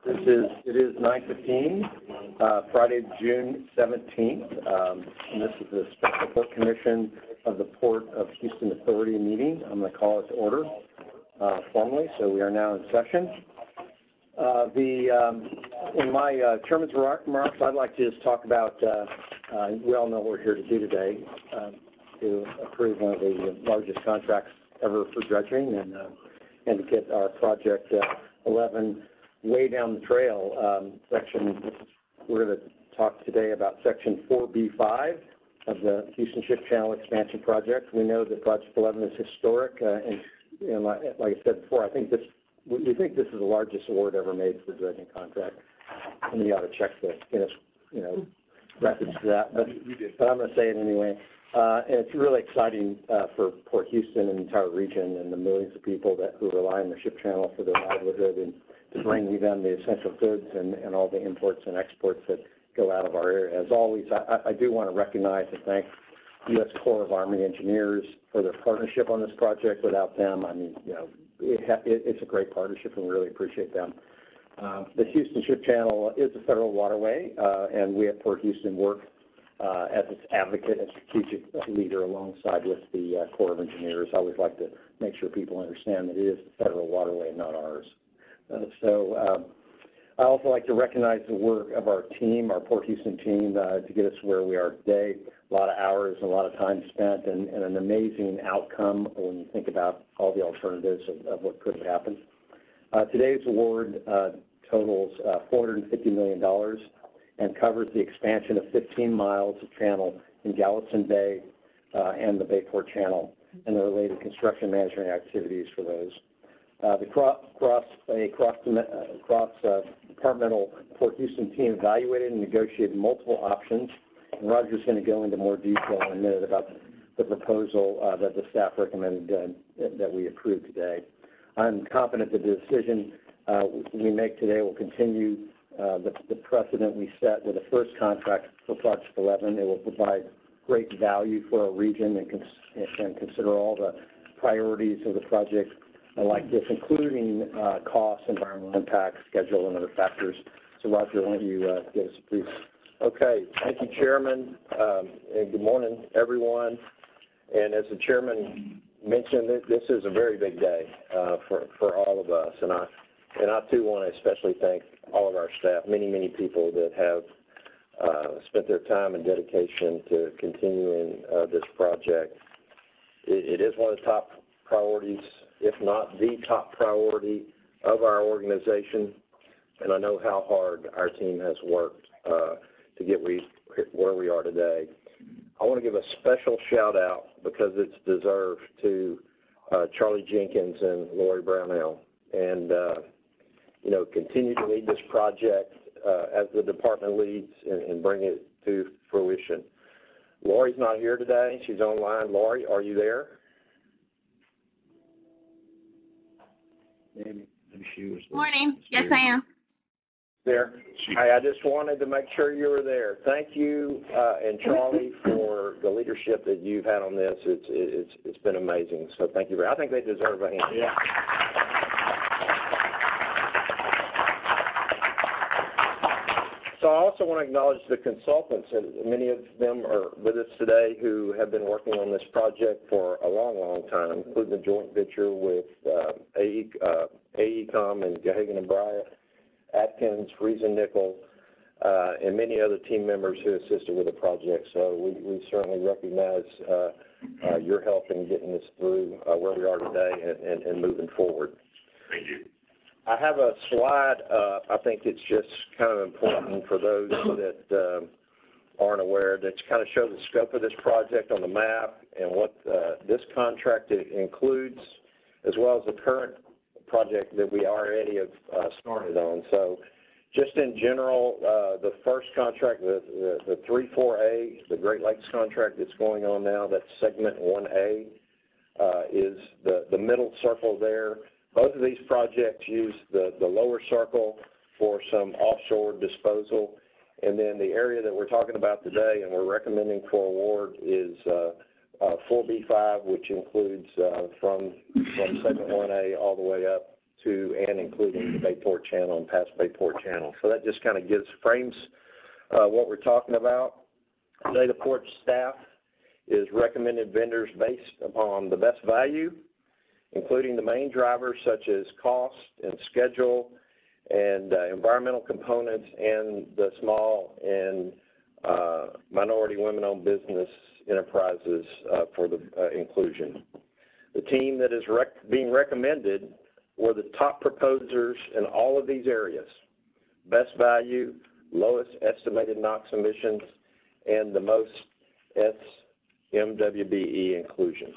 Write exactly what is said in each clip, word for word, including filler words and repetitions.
This is, it is nine fifteen, uh, Friday, June seventeenth. Um, and this is the Special Port Commission of the Port of Houston Authority meeting. I'm going to call it to order uh, formally, so we are now in session. Uh, the, um, in my uh, chairman's remarks, I'd like to just talk about, uh, uh, we all know what we're here to do today, uh, to approve one of the largest contracts ever for dredging and, uh, and to get our project uh, eleven way down the trail. Um, section, we're going to talk today about section four B five of the Houston Ship Channel Expansion Project. We know that Project eleven is historic, uh, and, and like, like I said before, I think this, we think this is the largest award ever made for the dredging contract. And you ought to check the Guinness, you know, records for that, but, but I'm going to say it anyway. Uh, and it's really exciting uh, for Port Houston and the entire region and the millions of people that who rely on the ship channel for their livelihood and to bring them the essential goods and, and all the imports and exports that go out of our area. As always, I, I do want to recognize and thank U S Corps of Army Engineers for their partnership on this project. Without them, I mean, you know, it ha it, it's a great partnership, and we really appreciate them. Uh, the Houston Ship Channel is a federal waterway, uh, and we at Port Houston work uh, as its advocate and strategic leader alongside with the uh, Corps of Engineers. I always like to make sure people understand that it is the federal waterway, not ours. Uh, so um, I also like to recognize the work of our team, our Port Houston team, uh, to get us where we are today. A lot of hours and a lot of time spent, and, and an amazing outcome when you think about all the alternatives of, of what could have happened. Uh, today's award uh, totals uh, four hundred fifty million dollars and covers the expansion of fifteen miles of channel in Gallatin Bay uh, and the Bayport Channel and the related construction management activities for those. Uh, the cross, cross, a cross, uh, cross uh, departmental Port Houston team evaluated and negotiated multiple options, and Roger's going to go into more detail in a minute about the proposal uh, that the staff recommended uh, that we approve today. I'm confident that the decision uh, we make today will continue uh, the, the precedent we set with the first contract for Project eleven. It will provide great value for our region and, cons and consider all the priorities of the project like this, including uh, costs, environmental impact, schedule, and other factors. So, Roger, why don't you uh, give us a brief? Okay. Thank you, Chairman, um, and good morning, everyone. And as the Chairman mentioned, this is a very big day uh, for, for all of us. And I, and I, too, want to especially thank all of our staff, many, many people that have uh, spent their time and dedication to continuing uh, this project. It, it is one of the top priorities, if not the top priority of our organization, and I know how hard our team has worked uh, to get we, where we are today. I want to give a special shout out, because it's deserved, to uh, Charlie Jenkins and Lori Brownell, and uh, you know, continue to lead this project uh, as the department leads and, and bring it to fruition. Lori's not here today; she's online. Lori, are you there? Maybe, maybe she was there. Morning. Yes, I am. There. Hi, I just wanted to make sure you were there. Thank you, uh, and Charlie, for the leadership that you've had on this. It's it's it's been amazing. So thank you very. I think they deserve a hand. Yeah. So I also want to acknowledge the consultants, and many of them are with us today who have been working on this project for a long, long time, including the joint venture with uh, A E COM and Gahagan and Bryant, Atkins, Friesen Nickel, uh, and many other team members who assisted with the project. So we, we certainly recognize uh, uh, your help in getting this through uh, where we are today and, and, and moving forward. Thank you. I have a slide up. I think it's just kind of important for those that uh, aren't aware, that kind of show the scope of this project on the map and what uh, this contract includes, as well as the current project that we already have uh, started on. So just in general, uh, the first contract, the, the, the three four A, the Great Lakes contract that's going on now, that's segment one A, uh, is the, the middle circle there. Both of these projects use the, the lower circle for some offshore disposal. And then the area that we're talking about today and we're recommending for award is uh, uh, four B five, which includes uh, from, from segment one A all the way up to and including the Bayport Channel and past Bayport Channel. So that just kind of gives, frames uh, what we're talking about. Today the port staff is recommended vendors based upon the best value, including the main drivers such as cost and schedule and uh, environmental components and the small and uh, minority women-owned business enterprises uh, for the uh, inclusion. The team that is rec being recommended were the top proposers in all of these areas: best value, lowest estimated NOx emissions, and the most S M W B E inclusion.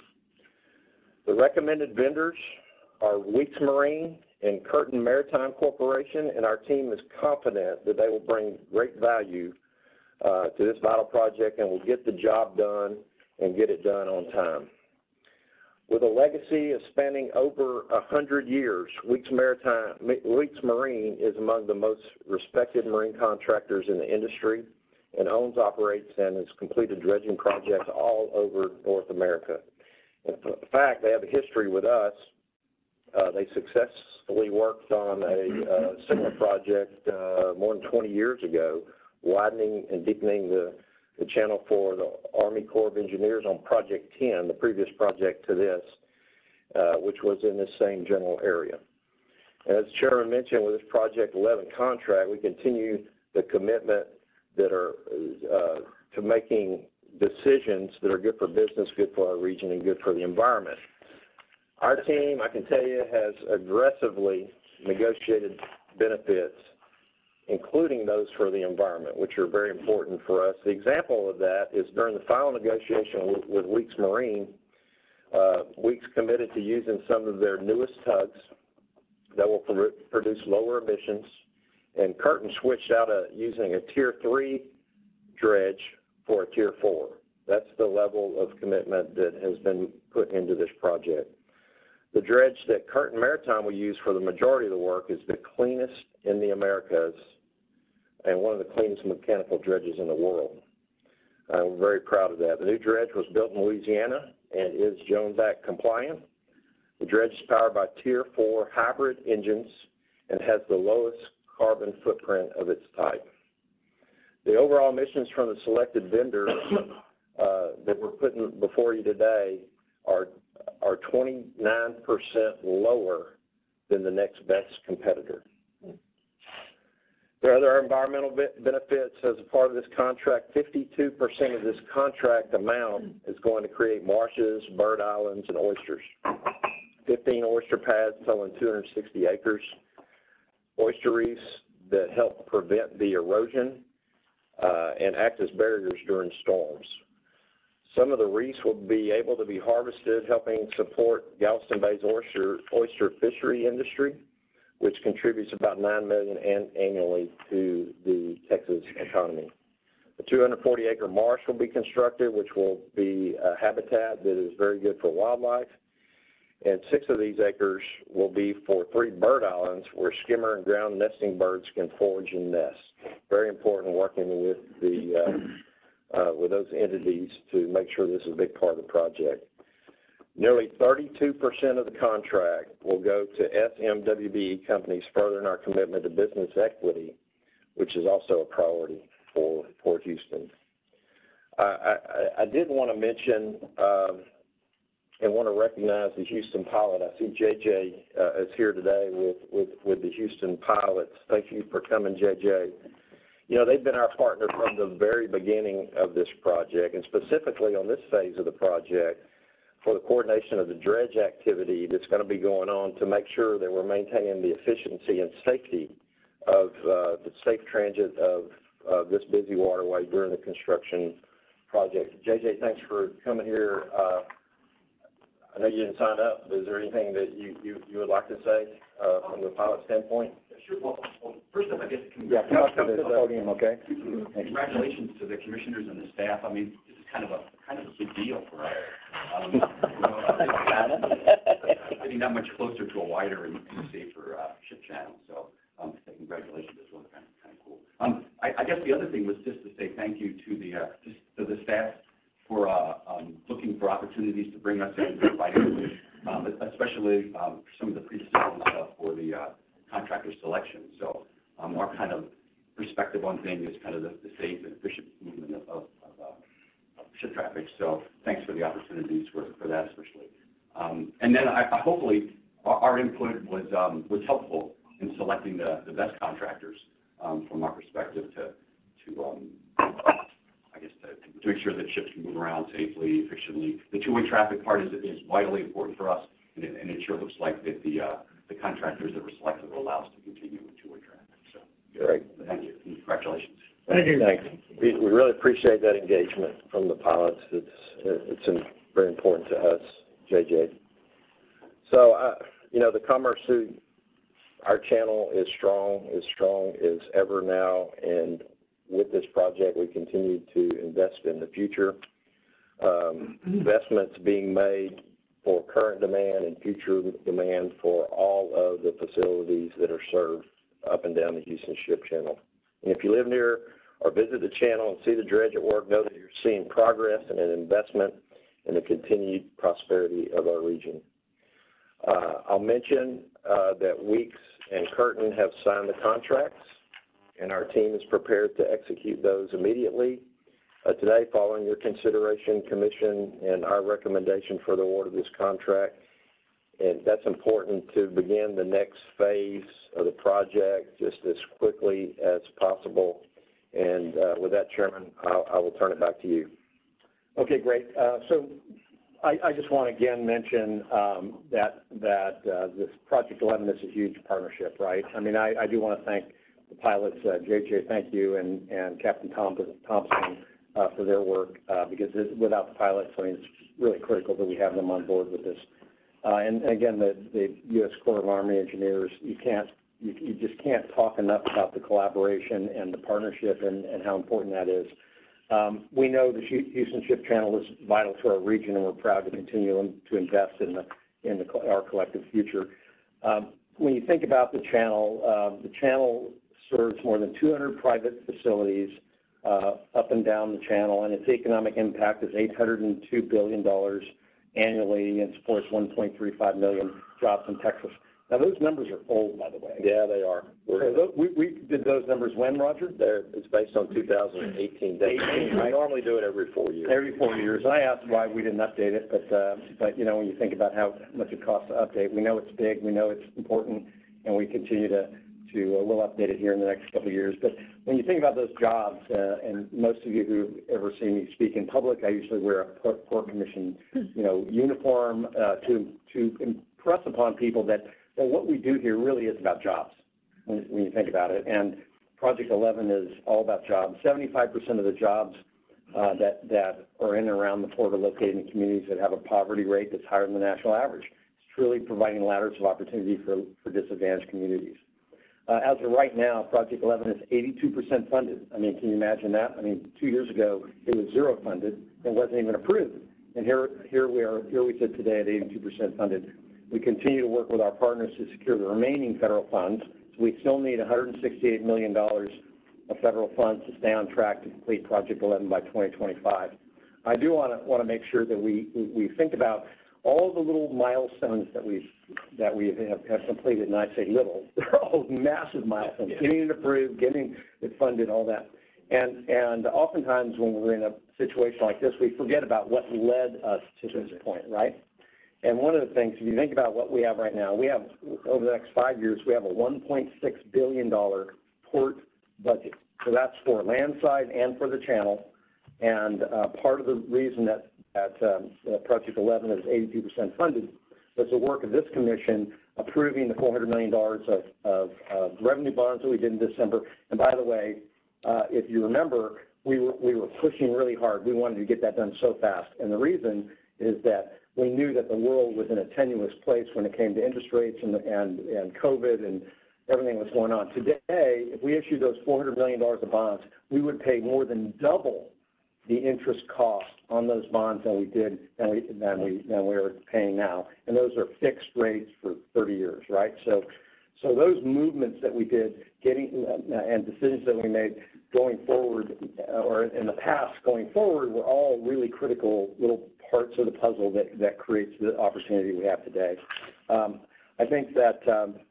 The recommended vendors are Weeks Marine and Curtin Maritime Corporation, and our team is confident that they will bring great value uh, to this vital project and will get the job done and get it done on time. With a legacy of spanning over a hundred years, Weeks Maritime, Weeks Marine is among the most respected marine contractors in the industry and owns, operates, and has completed dredging projects all over North America. In fact, they have a history with us. Uh, they successfully worked on a uh, similar project uh, more than twenty years ago, widening and deepening the, the channel for the Army Corps of Engineers on Project ten, the previous project to this, uh, which was in this same general area. And as the Chairman mentioned, with this Project eleven contract, we continue the commitment that are uh, to making decisions that are good for business, good for our region, and good for the environment. Our team, I can tell you, has aggressively negotiated benefits, including those for the environment, which are very important for us. The example of that is during the final negotiation with, with Weeks Marine, uh, Weeks committed to using some of their newest tugs that will pr produce lower emissions, and Curtin switched out of using a Tier three dredge for a Tier four. That's the level of commitment that has been put into this project. The dredge that Curtin Maritime will use for the majority of the work is the cleanest in the Americas and one of the cleanest mechanical dredges in the world. Uh, we're very proud of that. The new dredge was built in Louisiana and is Jones Act compliant. The dredge is powered by Tier four hybrid engines and has the lowest carbon footprint of its type. The overall emissions from the selected vendors uh, that we're putting before you today are, are twenty-nine percent lower than the next best competitor. There are other environmental benefits as a part of this contract. fifty-two percent of this contract amount is going to create marshes, bird islands, and oysters. fifteen oyster pads totaling two hundred sixty acres. Oyster reefs that help prevent the erosion uh, and act as barriers during storms. Some of the reefs will be able to be harvested, helping support Galveston Bay's oyster, oyster fishery industry, which contributes about nine million dollars an, annually to the Texas economy. A two hundred forty acre marsh will be constructed, which will be a habitat that is very good for wildlife. And six of these acres will be for three bird islands where skimmer and ground nesting birds can forage and nest. Very important working with the uh, uh, with those entities to make sure this is a big part of the project. Nearly thirty-two percent of the contract will go to S M W B E companies, furthering our commitment to business equity, which is also a priority for Port Houston. I, I, I did want to mention um, and want to recognize the Houston Pilot. I see J J uh, is here today with, with, with the Houston Pilots. Thank you for coming, J J. You know, they've been our partner from the very beginning of this project, and specifically on this phase of the project for the coordination of the dredge activity that's going to be going on to make sure that we're maintaining the efficiency and safety of uh, the safe transit of uh, this busy waterway during the construction project. J J, thanks for coming here. Uh, I know you didn't sign up, but is there anything that you, you, you would like to say uh, from the pilot standpoint? Sure. Well, well, first up, I guess, Yeah, come up to the podium, okay? congratulations to the commissioners and the staff. I mean, this is kind of a kind of a big deal for us. Um, you know, it's getting that much closer to a wider and, and safer uh, ship channel. So, um, so congratulations. This was kind of kind of cool. Um, I, I guess the other thing was just to say thank you to the uh, just to the staff for uh, um, looking for opportunities to bring us in financially, um, especially um, for some of the pre-decision stuff for the the uh, contractor selection. So um, our kind of perspective on things is kind of the, the safe and efficient movement of, of, of, uh, of ship traffic. So thanks for the opportunities for, for that especially. Um, and then I, I hopefully our, our input was um, was helpful in selecting the, the best contractors um, from our perspective to to um, I guess to, to make sure that ships can move around safely, efficiently. The two-way traffic part is is vitally important for us, and it, and it sure looks like that the uh, the contractors that were selected will allow us to continue with two-way traffic. So great. Thank you. And congratulations. Thank you. Thanks. We, we really appreciate that engagement from the pilots. It's it's very important to us, J J. So, uh, you know, the Commerce Suit, our channel is strong, as strong as ever now, and with this project, we continue to invest in the future. Um, investments being made for current demand and future demand for all of the facilities that are served up and down the Houston Ship Channel. And if you live near or visit the channel and see the dredge at work, know that you're seeing progress and an investment in the continued prosperity of our region. Uh, I'll mention uh, that Weeks and Curtin have signed the contracts, and our team is prepared to execute those immediately. Uh, today, following your consideration, Commission, and our recommendation for the award of this contract, and that's important to begin the next phase of the project just as quickly as possible. And uh, with that, Chairman, I'll, I will turn it back to you. Okay, great. Uh, so I, I just want to again mention um, that that uh, this Project eleven is a huge partnership, right? I mean, I, I do want to thank the pilots, uh, J J, thank you, and, and Captain Thompson, Thompson uh, for their work, uh, because this, without the pilots, I mean, it's really critical that we have them on board with this. Uh, and, and again, the, the U S Corps of Army Engineers, you can't, you, you just can't talk enough about the collaboration and the partnership and, and how important that is. Um, we know the Houston Ship Channel is vital to our region, and we're proud to continue to invest in the in the, our collective future. Um, when you think about the channel, uh, the channel serves more than two hundred private facilities uh, up and down the channel, and its economic impact is eight hundred two billion dollars annually and supports one point three five million jobs in Texas. Now, those numbers are old, by the way. Yeah, they are. So those, we, we did those numbers when, Roger? They're, it's based on two thousand eighteen data. eighteen, We normally do it every four years. Every four years. I asked why we didn't update it, but, uh, but you know, when you think about how much it costs to update, we know it's big, we know it's important, and we continue to, to uh, we'll update it here in the next couple of years. But when you think about those jobs, uh, and most of you who've ever seen me speak in public, I usually wear a Port, Port Commission, you know, uniform uh, to, to impress upon people that well, what we do here really is about jobs when, when you think about it. And Project eleven is all about jobs. seventy-five percent of the jobs uh, that, that are in and around the port are located in communities that have a poverty rate that's higher than the national average. It's truly providing ladders of opportunity for, for disadvantaged communities. Uh, as of right now, Project eleven is eighty-two percent funded. I mean, can you imagine that? I mean, two years ago, it was zero funded and wasn't even approved. And here, here we are, here we sit today at eighty-two percent funded. We continue to work with our partners to secure the remaining federal funds. So we still need one hundred sixty-eight million dollars of federal funds to stay on track to complete Project eleven by twenty twenty-five. I do want to want to make sure that we we think about all the little milestones that we that we have, have completed, and I say little, they're all massive milestones. Yeah. Getting it approved, getting it funded, all that. And and oftentimes when we're in a situation like this, we forget about what led us to this point, right? And one of the things, if you think about what we have right now, we have, over the next five years, we have a one point six billion dollars port budget. So that's for landside and for the channel. And uh, part of the reason that, that um, uh, Project eleven is eighty-two percent funded was the work of this commission approving the four hundred million dollars of, of, of revenue bonds that we did in December. And by the way, uh, if you remember, we were, we were pushing really hard. We wanted to get that done so fast. And the reason is that we knew that the world was in a tenuous place when it came to interest rates and, and, and COVID and everything was going on. Today, if we issued those four hundred million dollars of bonds, we would pay more than double the interest cost on those bonds than we did than we than we than we are paying now. And those are fixed rates for thirty years, right? So, so those movements that we did, getting uh, and decisions that we made going forward, uh, or in the past going forward, were all really critical little parts of the puzzle that, that creates the opportunity we have today. Um, I think that um,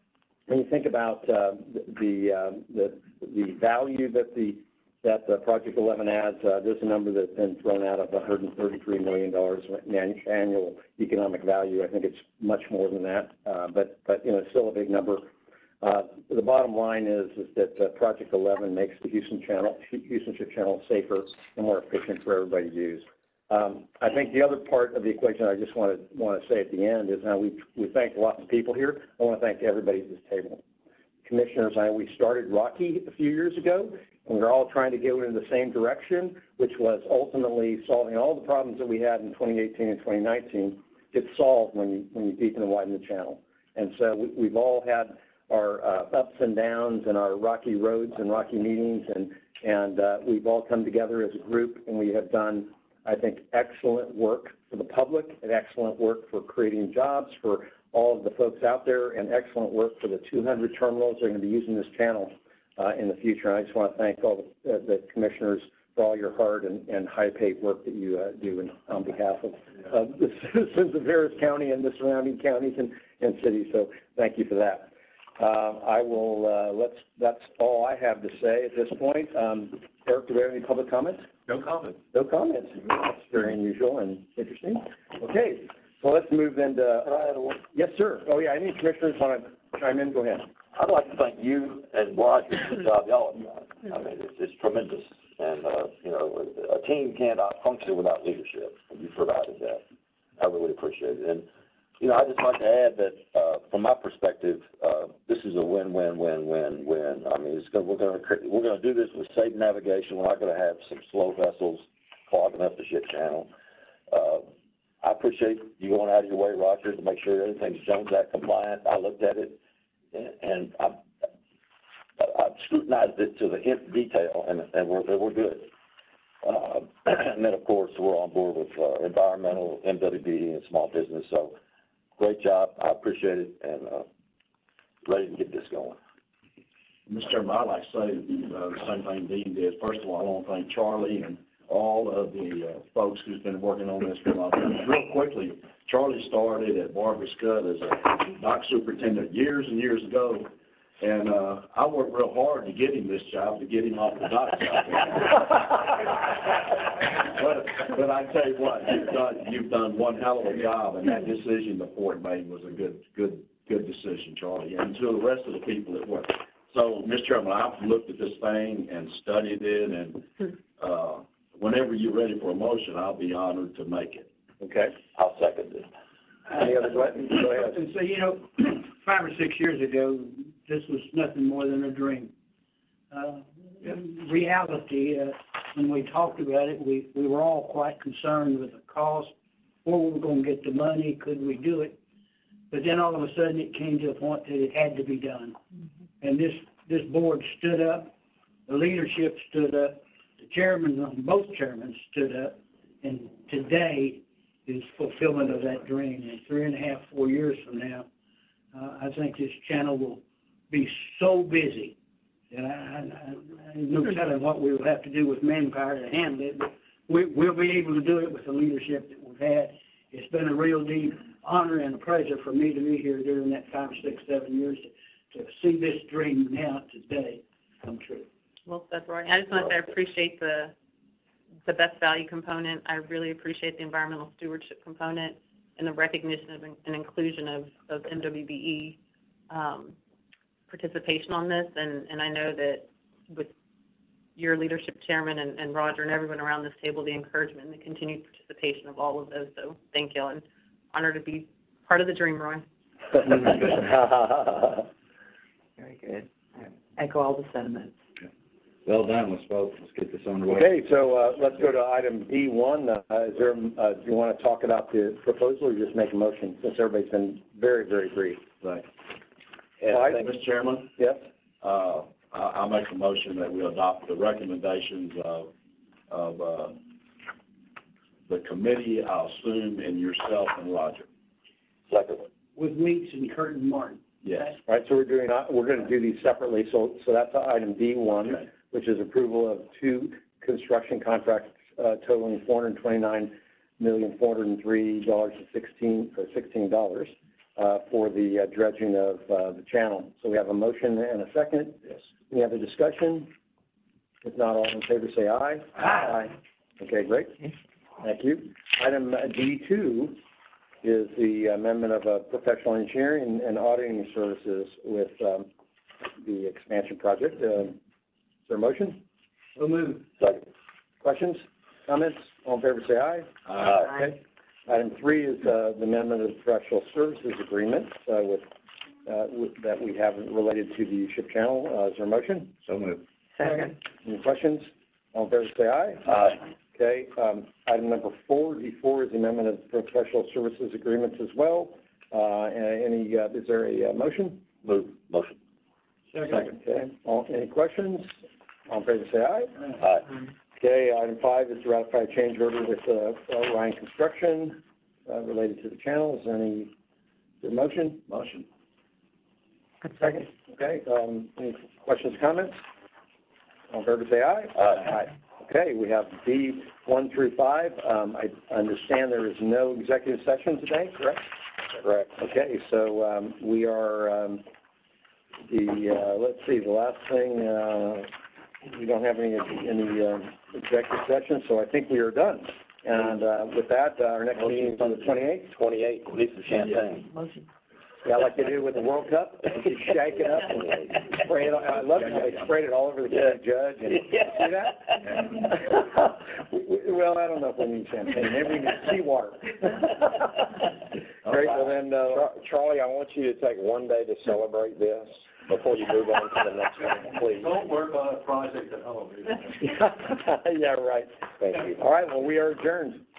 when you think about uh, the, uh, the the value that the that the Project eleven adds, uh, there's a number that's been thrown out of one hundred thirty-three million dollars in annual economic value. I think it's much more than that, uh, but but you know, it's still a big number. Uh, the bottom line is is that uh, Project eleven makes the Houston Channel, Houston Ship Channel safer and more efficient for everybody to use. Um, I think the other part of the equation I just want to want to say at the end is now we we thank lots of people here. I want to thank everybody at this table. Commissioners, I we started Rocky a few years ago, and we we're all trying to go in the same direction, which was ultimately solving all the problems that we had in twenty eighteen and twenty nineteen. Get solved when you when you deepen and widen the channel. And so we, we've all had our uh, ups and downs and our rocky roads and rocky meetings, and and uh, we've all come together as a group, and we have done, I think, excellent work for the public and excellent work for creating jobs for all of the folks out there, and excellent work for the two hundred terminals that are going to be using this channel uh, in the future. And I just want to thank all the, uh, the commissioners for all your hard and, and high-paid work that you uh, do in, on behalf of uh, the citizens of Harris County and the surrounding counties and, and cities. So thank you for that. Uh, I will, uh, let's, that's all I have to say at this point. Um, Eric, do we have any public comments? No comment. No comments. That's very unusual and interesting. Okay, so let's move into, yes, sir. Oh, yeah, any commissioners want to chime in? Go ahead. I'd like to thank you and Roger for the job y'all have done. I mean, it's, it's tremendous. And, uh, you know, a team cannot function without leadership, and you provided that. I really appreciate it. And, you know, I'd just like to add that, uh, from my perspective, uh, this is a win-win-win-win-win. I mean, it's gonna, we're going to we're going to do this with safe navigation. We're not going to have some slow vessels clogging up the ship channel. Uh, I appreciate you going out of your way, Roger, to make sure everything's Jones Act compliant. I looked at it, and, and I, I've scrutinized it to the nth detail, and, and we're, we're good. Uh, and then, of course, we're on board with uh, environmental, M W B, and small business. So, great job. I appreciate it, and uh, ready to get this going. Mister Chairman, I'd like to say uh, the same thing Dean did. First of all, I want to thank Charlie and all of the uh, folks who's been working on this for a long time. Real quickly, Charlie started at Barbara Scott as a dock superintendent years and years ago. And uh, I worked real hard to get him this job, to get him off the docks out there. but, but I tell you what, you've done, you've done one hell of a job, and that decision the port made was a good, good, good decision, Charlie, and to the rest of the people that worked. So, Mister Chairman, I've looked at this thing and studied it, and uh, whenever you're ready for a motion, I'll be honored to make it. Okay. I'll second it. Any other questions? Go ahead. And so, you know, five or six years ago, this was nothing more than a dream. Uh, in reality, uh, when we talked about it, we, we were all quite concerned with the cost, where we were going to get the money, could we do it? But then all of a sudden it came to a point that it had to be done. Mm-hmm. And this, this board stood up, the leadership stood up, the chairman, both chairmen stood up, and today is fulfillment of that dream. And three and a half, four years from now, uh, I think this channel will be so busy that I, I, I no telling what we will have to do with manpower to handle it, but we, we'll be able to do it with the leadership that we've had. It's been a real deep honor and a pleasure for me to be here during that five, six, seven years to, to see this dream now today come true. Well said, Roy. I just want to say I appreciate the the best value component. I really appreciate the environmental stewardship component and the recognition of and inclusion of, of M W B E um, participation on this. And, and I know that with your leadership, Chairman, and, and Roger and everyone around this table, the encouragement and the continued participation of all of those. So thank you, and honored to be part of the dream, Roy. Very good. I echo all the sentiments. Well done, let's vote. Let's get this on the way. Okay, so uh, let's go to item D one. Uh, is there, uh, do you want to talk about the proposal or just make a motion, since everybody's been very, very brief? Right. Well, I Mister Chairman, Yes? uh, I, I'll make a motion that we adopt the recommendations of, of, uh, the committee, I'll assume, and yourself and Roger. Second. With Weeks and Kurt and Martin. Yes. All right, so we're doing, uh, we're going to do these separately. So, so that's item D one, Okay. which is approval of two construction contracts uh, totaling four hundred twenty-nine million, four hundred three dollars and sixteen, or sixteen dollars. uh, for the uh, dredging of, uh, the channel. So we have a motion and a second. Yes. Any other discussion? If not, all in favor say aye. Aye. Okay, great. Thank you. Item D two is the amendment of uh, professional engineering and auditing services with, um, the expansion project. Uh, is there a motion? So moved. Second. Questions, comments? All in favor say aye. Aye. Okay. Item three is, uh, the amendment of the professional services agreement, uh, with, uh, with, that we have related to the ship channel. Uh, is there a motion? So moved. Second. Any questions? All in favor say aye. Aye. Okay, um, item number four, D four is the amendment of professional services agreements as well. Uh, and any, uh, is there a, uh, motion? Move. Motion. Second. Okay, all, any questions? All in favor say aye. Aye. Okay, item five is to ratify a change order with, uh, Ryan Construction, uh, related to the channel. Is there any, is there a motion? Motion. Second. Okay, um, any questions, comments? All in favor say aye. Aye. Okay, we have D one through five. Um, I understand there is no executive session today, correct? Correct. Okay, so, um, we are, um, the, uh, let's see, the last thing, uh, we don't have any, any, um, executive session, so I think we are done. And, uh, with that, uh, our next meeting is on the twenty-eighth. Twenty-eight. Need some champagne. Motion. Yeah, like they do with the World Cup, you shake it up and spray it, on- I love it, how they sprayed it all over the county judge and, see that? We- we- Well, I don't know if we need champagne, maybe we need seawater. Great, well then, uh, Char- Charlie, I want you to take one day to celebrate this before you move on to the next one, please. Don't work on a project at home. yeah, right. Thank you. All right, well, we are adjourned.